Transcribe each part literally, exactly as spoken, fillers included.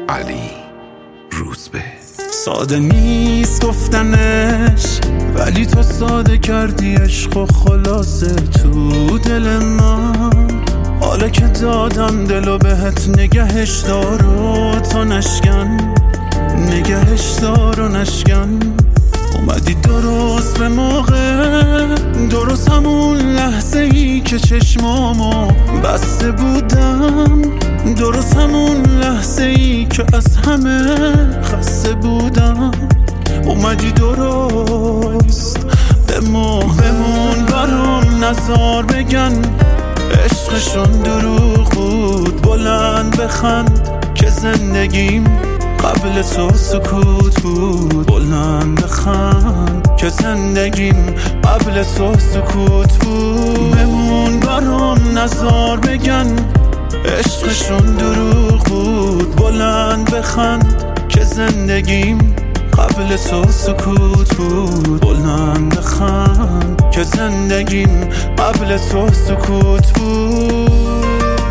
علی روزبه. ساده نیست گفتنش ولی تو ساده کردی عشق و خلاصه تو دل من. حالا که دادم دلو بهت نگهش دار و تو نشکن، نگهش دار و نشکن. اومدی درست به موقع، درست همون لحظه ای که چشمامو بسته بودم، درست همون لحظه ای که از همه خسته بودم. اومدی درست بمون بمون برام نزار بگن عشقشون دروغ بود. بلند بخند که زندگیم قبل تو سکوت بود. بلند بخند که زندگیم قبل تو سکوت بود. بمون برام نزار بگن عشقشون دروغ بود. بلند بخند که زندگیم قبل تو سکوت بود. بلند بخند که زندگیم قبل تو سکوت بود.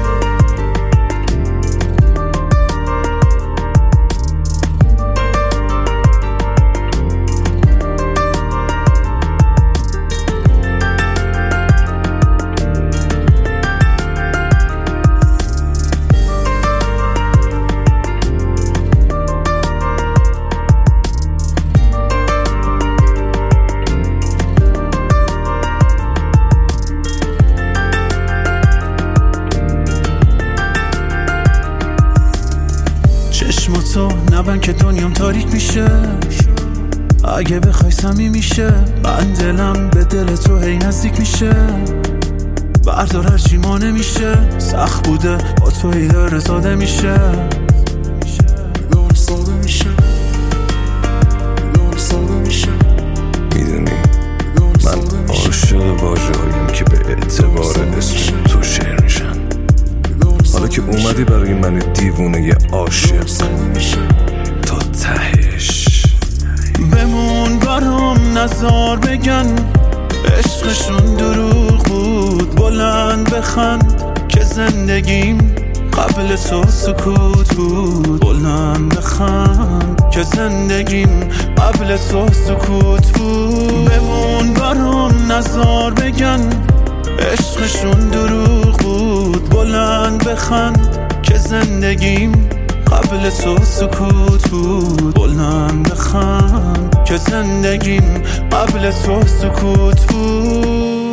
چشم تو نبند که دنیام تاریک میشه. اگه بخوای صمیمی میشه، من دلم به دل تو هی نزدیک میشه. بردار هرچی ما نمیشه، سخت بوده با تو هی داره ساده میشه. میدونی من عاشق واژه‌هایم که به اعتبار اسم تو شعر میشن. حالا که اومدی برای من دیوونه عاشق تا تهش. بمون برام نزار بگن عشقشون دروغ بود. بلند بخند که زندگیم قبل تو سکوت بود. بلند بخند که زندگیم قبل تو سکوت بود. بمون برام نزار بگن عشقشون دروغ بود. بلند بخند که زندگیم قبل تو سکوت بود. بلند بخند که زندگیم قبل تو سکوت بود.